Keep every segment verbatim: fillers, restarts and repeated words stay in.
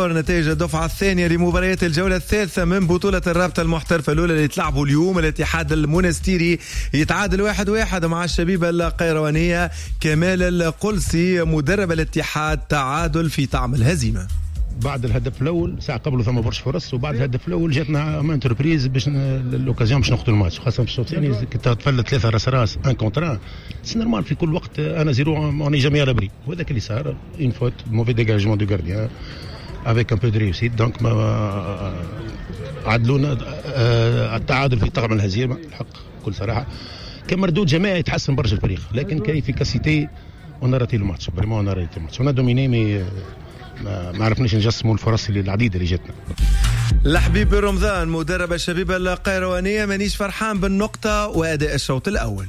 سبور نتائج الدفعة الثانية لمباريات الجولة الثالثة من بطولة الرابطة المحترفة الأولى اللي تلعبوا اليوم. الاتحاد المونستيري يتعادل واحد واحد مع الشبيبة القيروانية. كمال القلسي مدرب الاتحاد تعادل في طعم الهزيمة. بعد الهدف الاول ساعه قبله ثم برشا فرص، وبعد الهدف الاول جاتنا مان تربريز باش لوكازيون باش ناخذ الماتش، خاصه في الشوط الثاني كنت تفلت ثلاثه راس راس ان كونترا سي نورمال. في كل وقت انا زيرو اوني جامي على بري، وهذاك اللي صار اون فوت موفي ديجاجمون دو غارديان افيك ان بو دو ريوسيت. دونك ما عدلونا التعادل في طعم الهزيمه الحق بكل صراحه. كان مردود جماعي يتحسن برشا الفريق، لكن كايفيكاسيتي اون راتي لو ماتش فريمون اون راتي لو ماتش اون دوميني مي ما عرفناش نجسموا الفرص اللي العديده اللي جاتنا. لحبيب رمضان مدرب الشبيبه القيروانيه مانيش فرحان بالنقطه واداء الشوط الاول.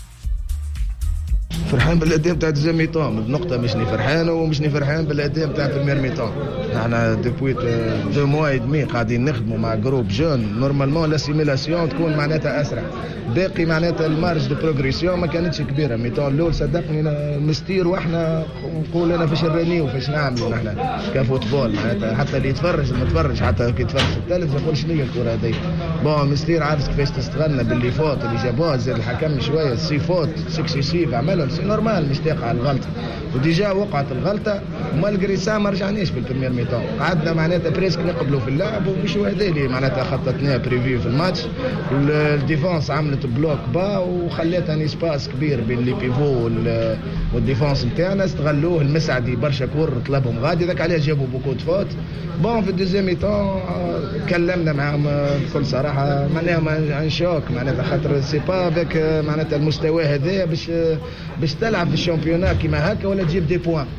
فرحان بالاداء بتاع الدوزيام ميطون، بالنقطه مشني فرحان ومشني فرحان بالاداء بتاع المير ميطون. احنا دوبوي دو موا اي دمي قاعدين نخدموا مع جروب جون، نورمالمون لاسيميلاسيون تكون معناتها اسرع، باقي معناتها المارج دو بروغريسيون ما كانتش كبيره. ميطون الاول صدقني مستير، واحنا نقول انا فاش نرانيو فاش نعملوا نحن كفوتبول معناتها، حتى اللي يتفرج المتفرج حتى كي يتفرج في الثالث يقول شنو هي الكره هذه. بون مستير عارف كيفاش تستغنى باللي فوت اللي جابوها، زاد الحكم شويه سي فوت سكسيسيف عملهم سي نورمال، مش تاقع الغلطه وديجا وقعت الغلطه ومالغري سا ما رجعناش في البريمير ميطون، قعدنا معناتها بريسك نقبلوا في اللعب ومشوا هذا اللي معناتها خططناه بريفيو في الماتش. الديفونس عملت بلوك با وخلاتها نيسباس كبير بين لي بيفو والديفونس نتاعنا، استغلوه. المسعدي برشا كور طلبهم غادي، ذاك عليه جابوا بوكو دو فوت. بون في الدوزيام ميطون كلمنا معهم بكل صراحه معناها ان شوك معناتها، خاطر سي با افيك معناتها المستوى هذا باش باش تلعب في الشامبيونات كيما هكا ولا تجيب دي بوان.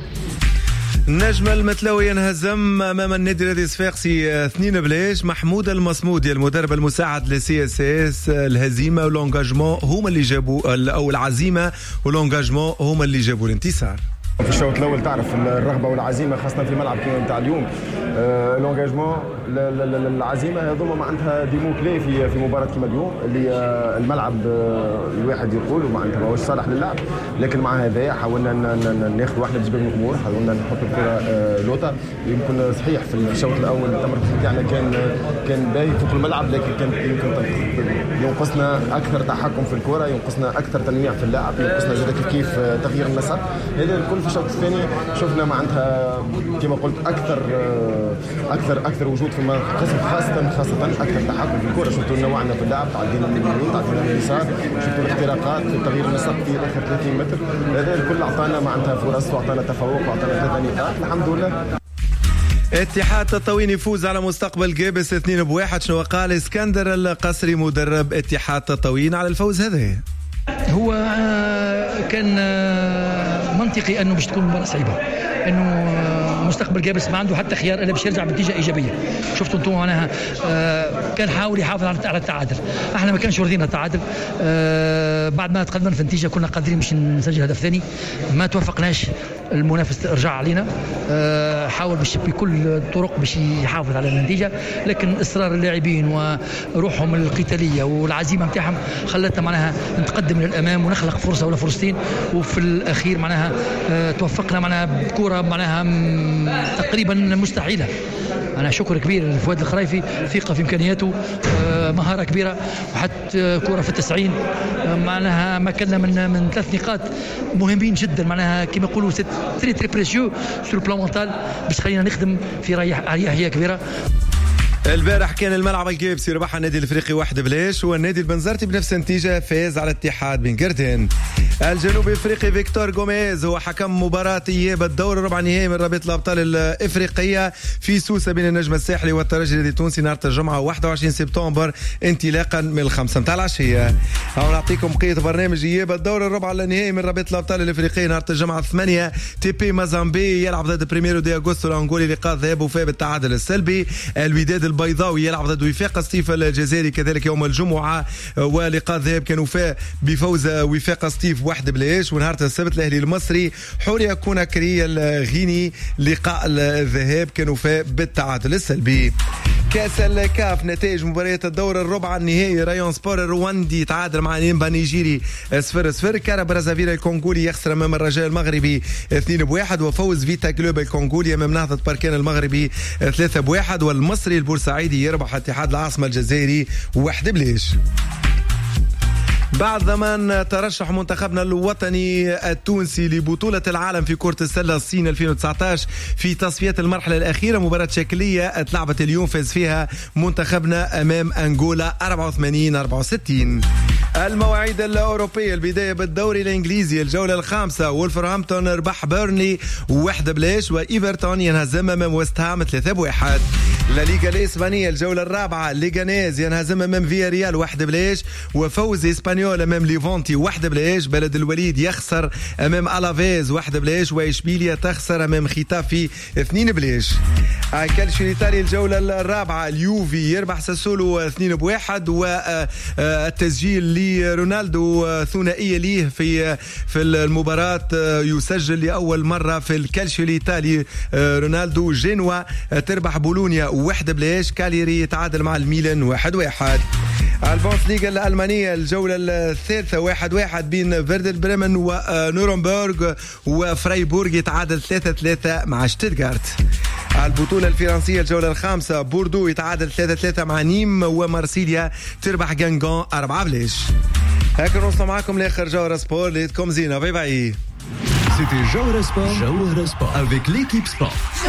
النجم المتلوي ينهزم امام النادي الذي صفاقسي اثنين بلاش. محمود المصمودي المدرب المساعد لسي اس اس، الهزيمه والانجاجمون هما اللي جابوا، او العزيمه والانجاجمون هما اللي جابوا الانتصار. في الشوط الاول تعرف الرغبه والعزيمه خاصه في ملعب كيما نتاع اليوم، آه لونجاجمون العزيمه هذوما معناتها دي مو كلي في في مباراه كيما اليوم اللي آه الملعب آه الواحد يقول معناتها ماهوش صالح للعب، لكن مع هذا حاولنا ناخذ واحده بجبل من الامور، حاولنا نحط الكره آه لوطا. يمكن صحيح في الشوط الاول التمركز نتاعنا كان كان باين فوق الملعب، لكن كان يمكن ينقصنا اكثر تحكم في الكره، ينقصنا اكثر تنويع في اللعب، ينقصنا زاد كيف كيف تغيير النسق. هذا الكل في الشوط الثاني شفنا معناتها كما قلت اكثر اكثر اكثر وجود في القسم، خاصه خاصه اكثر تحكم في الكره. شفتوا نوعنا في اللعب، تعدينا من اليمين تعدينا من اليسار، شفتوا الاختراقات تغيير النسق في اخر ثلاثين متر. هذا الكل اعطانا معناتها فرص واعطانا تفوق واعطانا ثلاثه نقاط الحمد لله. اتحاد تطاوين يفوز على مستقبل جابس اثنين بواحد. شنو قال اسكندر القصري مدرب اتحاد تطاوين على الفوز هذا؟ هو كان منطقي انه باش تكون مباراه صعيبه، انه مستقبل جابس ما عنده حتى خيار الا باش يرجع بنتيجه ايجابيه. شفتوا انتم معناها كان حاول يحافظ على التعادل، احنا ما كانش راضيين التعادل. بعد ما تقدمنا في النتيجه كنا قادرين باش نسجل هدف ثاني، ما توفقناش، المنافس رجع علينا، حاول باش بكل الطرق باش يحافظ على النتيجه، لكن اصرار اللاعبين وروحهم القتاليه والعزيمه نتاعهم خلتنا معناها نتقدم للامام ونخلق فرصه ولا فرصتين، وفي الاخير معناها توفقنا معناها بكره معناها تقريبا مستحيله. انا شكر كبير لفؤاد الخرايفي، ثقه في امكانياته، مهاره كبيره، وحتى كره في التسعين معناها ما كنا من من ثلاث نقاط مهمين جدا، معناها كما يقولوا تري تري بريسيو سور بلان مونتال باش خلينا نخدم في اريحيه كبيره. البارح كان الملعب الجيبسي ربح النادي الافريقي واحد بلاش، والنادي البنزرتي بنفس النتيجه فاز على الاتحاد بن قردان. الجنوب افريقي فيكتور غوميز هو حكم مباراه اياب الدور ربع نهائي من رابطه الابطال الافريقيه في سوسه بين النجم الساحلي والترجي التونسي نهار الجمعه واحد وعشرين سبتمبر انطلاقا من الخمسة متاع العشيه. هاو نعطيكم بقيه برنامج اياب الدور الربع النهائي من رابطه الابطال الافريقيه نهار الجمعه ثمانية. تي بي مازامبي يلعب ضد بريميرو دي اغوستو الانغولي لقاء ذهاب وفاء بالتعادل السلبي. الوداد البيضاوي يلعب ضد وفاق سطيف الجزائري كذلك يوم الجمعة، ولقاء ذهاب كان وفاء بفوز وفاق سطيف واحد بلاش. ونهار السبت الأهلي المصري حورية كوناكري الغيني لقاء الذهاب كان وفاء بالتعادل السلبي. كاس الكاف نتائج مباريات الدور الربع النهائي. رايون سبور الرواندي تعادل مع نيمبا نيجيري صفر صفر. كارا برازافيل الكونغولي يخسر امام الرجاء المغربي اثنين بواحد. وفوز فيتا كلوب الكونغولي امام نهضة بركان المغربي ثلاثة بواحد. والمصري البورسعيدي يربح اتحاد العاصمة الجزائري واحد بليش. بعد ضمان ترشح منتخبنا الوطني التونسي لبطولة العالم في كرة السلة الصين ألفين وتسعة عشر في تصفيات المرحلة الأخيرة، مباراة شكلية اتلعبت اليوم فاز فيها منتخبنا أمام أنغولا أربعة وثمانين أربعة وستين. المواعيد الأوروبية، البداية بالدوري الإنجليزي الجولة الخامسة. وولفرهامبتون ربح بيرنلي واحد بلاش. وإيفرتون ينهزم أمام ويست هام ثلاثة بواحد. لا ليغا الإسبانية الجولة الرابعة، ليغانيز ينهزم أمام فيا ريال واحد بلاش. وفوز إسبانيول أمام ليفونتي واحد بلاش. بلد الوليد يخسر أمام ألافيز واحد بلاش. وإشبيليا تخسر أمام ختافي اثنين بلاش. الكالشيو الإيطالي الجولة الرابعة، اليوفي يربح ساسولو اثنين بواحد. والتسجيل لرونالدو ثنائية ليه في في المباراة يسجل لأول مرة في الكالشيو الإيطالي رونالدو. جنوا تربح بولونيا واحد بلاش. كاليري يتعادل مع الميلان واحد واحد. البوندسليغا الألمانية الجولة الثالثة واحد واحد بين فيردر بريمن ونورنبورغ. وفرايبورغ يتعادل ثلاثة ثلاثة مع شتوتغارت. البطولة الفرنسية الجولة الخامسة، بوردو يتعادل ثلاثة ثلاثة مع نيم. ومارسيليا تربح جانغون أربعة بلاش. هكذا نوصل معكم لآخر جوهرة سبور. ليتكم زينة. باي باي. C'était Jawhara Sport. Jawhara Sport avec l'équipe sport.